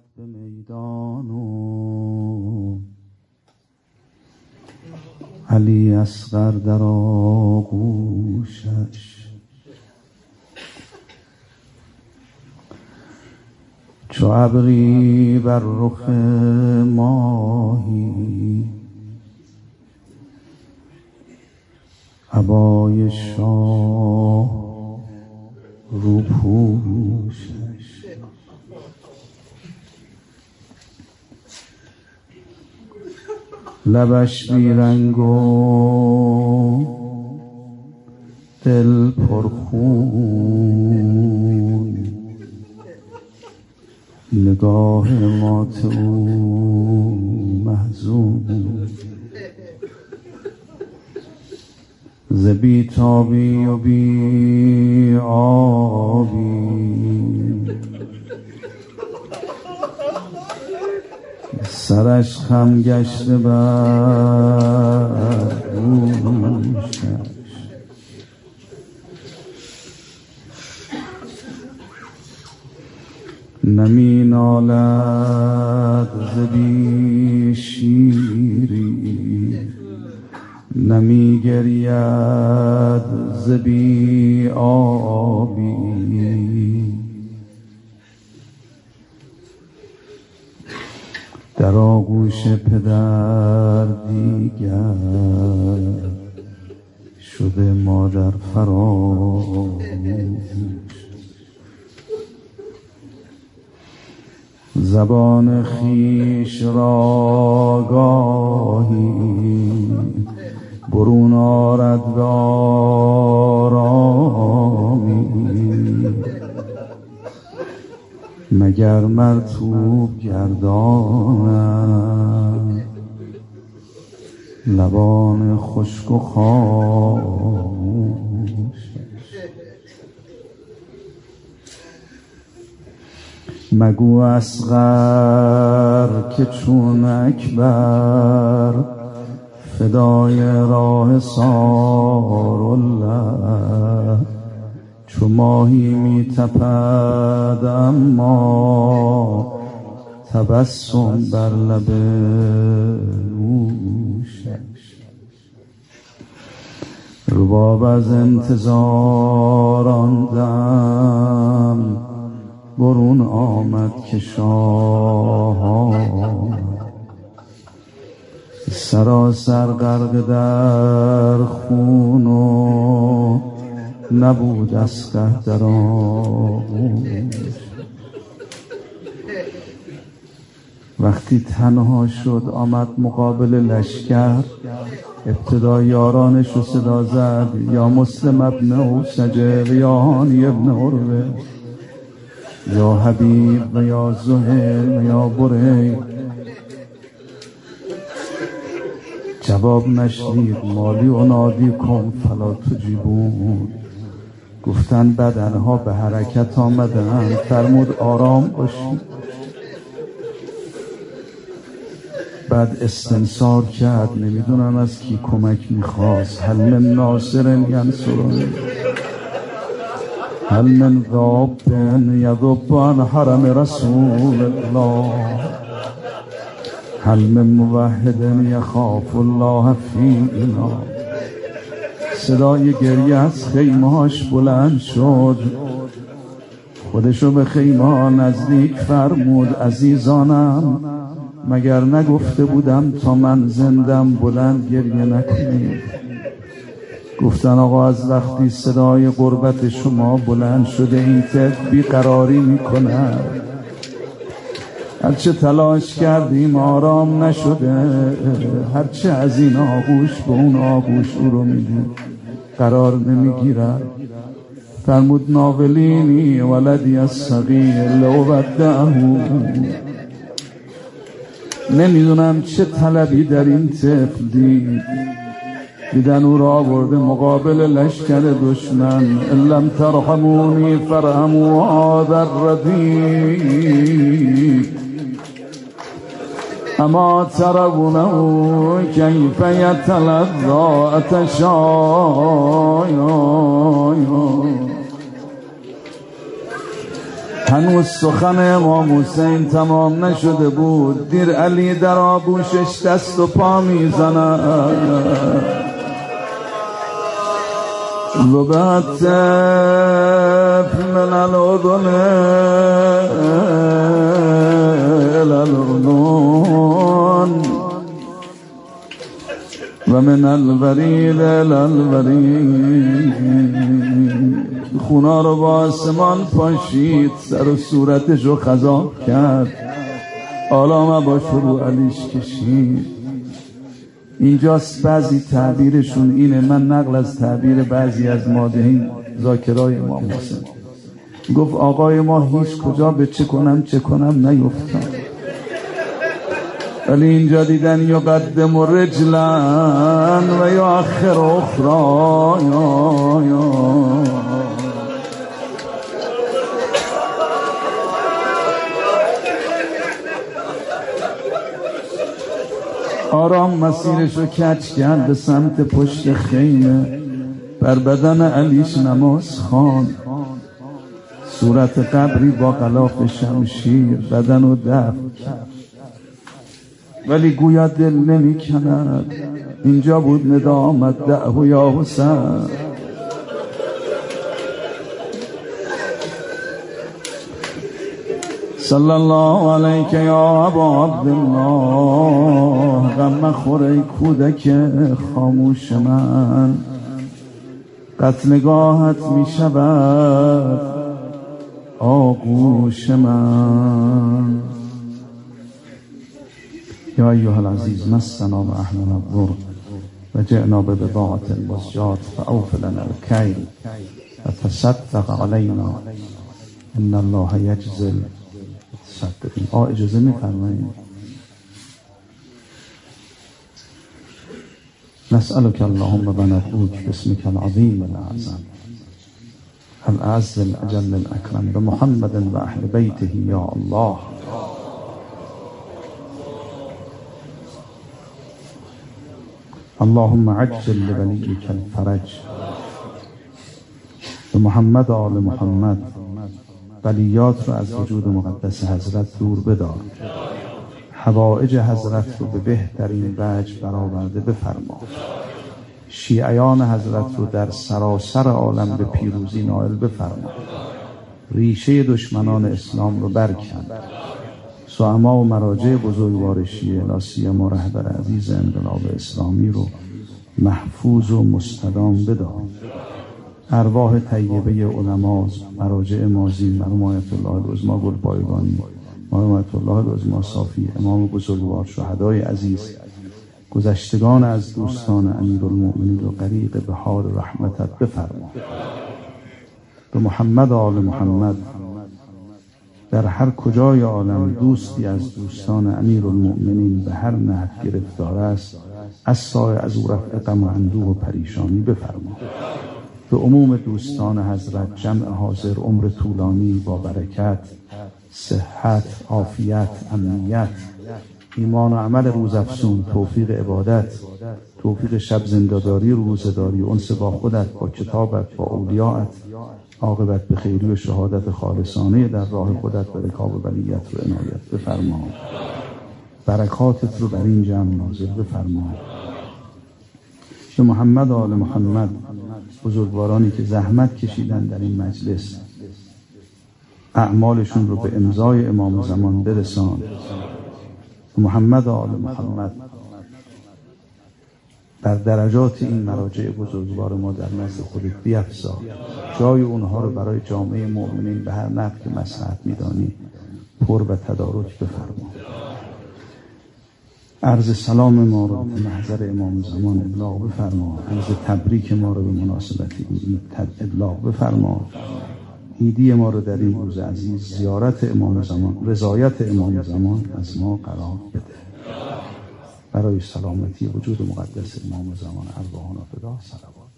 آمد به میدان و علی اصغر در آغوشش، چو ابری بر رخ ماهی، عبای شاه رو پوشش. لبش بیرنگ و دل پرخون، نگاه مات او محزون. ز بی تابی و بی آبی، سرش خم گشته بر دوشش. نمی نالد ز بی شیری، نمی گرید ز بی آبی. در آغوش پدر دیگر شده مادر فراموش. زبان خویش را گاهی برون آرد به آرامی، مگر مرطوب گرداند لبان خشک و خاموش. مگو اصغر که چون اکبر فدای راه سارالله، چو ماهی می تپد اما تبسم بر لب نوشش. رباب از انتظار آن دم برون آمد که شاه آمد، سراسر غرق در خون و نبود اصغر در آغوش. وقتی تنها شد آمد مقابل لشکر، ابتدا یارانش رو صدا زد، یا مسلم ابن اوسجه و یا هانی ابن عروه، یا حبیب و یا زهیر و یا برهی. جواب نشنید. مالی و نادی کن فلا تجیبون، گفتن بدنها به حرکت آمدن. فرمود آرام باشید. بعد استنصار کرد، نمیدونم از کی کمک میخواست. هل من ناصر ینصرنی، هل من ذاب یذب عن حرم رسول الله، هل من موحد یخاف الله فینا. صدای گریه از خیمه‌هاش بلند شد، خودشو به خیمه نزدیک فرمود. عزیزانم مگر نگفته بودم تا من زندم بلند گریه نکنید؟ گفتن آقا از وقتی صدای غربت شما بلند شده این طفل بیقراری میکنه، هرچه تلاش کردیم آرام نشده، هرچه از این آغوش به اون آغوش او رو میدیم قرار نمیگیرد. فرمود ناولینی ولدی الصغیر لو ودعه. نمیدونم چه طلبی در این طفل دید، دیدن او را آورده مقابل لشکر دشمن. لم ترحمونی فرحموا هذا الردیء، اما ترونه کیف یتلذی عطشا. هنوز سخن امام حسین تمام نشده بود، دیر علی در آغوشش دست و پا میزند. لبت من الأذن إلى الأذن و من الورید إلى الورید. خونا رو با آسمان پاشید، سر و صورتش رو خضاب کرد، آلامه با شروع علیش کشید. اینجاست بعضی تعبیرشون اینه، من نقل از تعبیر بعضی از مادحین ذاکرای امام حسین، گفت آقای ما هیچ کجا به چه کنم نیفتم، ولی اینجا دیدن یقدم رجلا و یؤخر اخرى. آرام مسیرش رو کج کرد به سمت پشت خیمه، بر بدن علیش نماز خواند، صورت قبری با غلاف شمشیر بدن رو دفن کرد، ولی گویا دل نمی کند. اینجا بود ندا آمد دعو یا حسین. صلی الله علیک یا ابا عبدالله. غم مخور ای کودک خاموش من، قتلگاهت می شود آغوش من. یا ایها العزیز مسنا و اهلنا الضر و جئنا ببضاعة مزجاة فأوف لنا الكيل وتصدق علينا ان الله يجزي المتصدقين. اجازه می‌فرمایید؟ نسألك اللهم وندعوك باسمك العظيم الأعظم الأعز الأجل الأكرم بمحمد وأهل بيته يا الله. اللهم عجل لوليك الفرج بمحمد و آل محمد. ولیات رو از وجود مقدس حضرت دور بدار، حوائج حضرت رو به بهترین وجه برآورده بفرما، شیعیان حضرت رو در سراسر عالم به پیروزی نائل بفرما، ریشه دشمنان اسلام رو برکن، زعما و مراجع بزرگوار شیعه لا سیما رهبر عزیز انقلاب اسلامی رو محفوظ و مستدام بدار. ارواح طیبه علما، مراجع مازی، مرحوم آیت الله العظما گلپایگانی، مرحوم آیت الله العظما صافی، امام بزرگوار، شهدای عزیز، گذشتگان از دوستان امیرالمؤمنین رو غریق بحار رحمتت بفرما. به محمد و آل محمد در هر کجای عالم دوستی از دوستان امیرالمؤمنین به هر نحو گرفتار است، از سایه از او رفع غم و اندوه و پریشانی بفرما. به عموم دوستان حضرت جمع حاضر عمر طولانی با برکت، صحت، عافیت، امنیت، ایمان و عمل روزافزون، توفیق عبادت، توفیق شب زنده‌داری، روزه‌داری، انس با خودت، با کتابت، با اولیاءت، عاقبت به خیری و شهادت خالصانه در راه خودت به رکاب ولیت و عنایت بفرما. برکاتت رو بر این جمع نازل بفرما. به محمد و آل محمد، بزرگوارانی که زحمت کشیدن در این مجلس، اعمالشون رو به امضای امام زمان برسان. به محمد و آل محمد در درجات این مراجع بزرگوار ما در نزد خودت بیفزا، جای اونها رو برای جامعه مؤمنین به هر نحو که مصلحت میدانی پر و تدارک بفرما. عرض سلام ما رو به محضر امام زمان ابلاغ بفرما، عرض تبریک ما رو به مناسبت این ابلاغ بفرما. عیدی ما رو در این روز عزیز زیارت امام زمان، رضایت امام زمان از ما قرار بده. برای سلامتی وجود مقدس امام زمان ارواحنا فدا صلوات.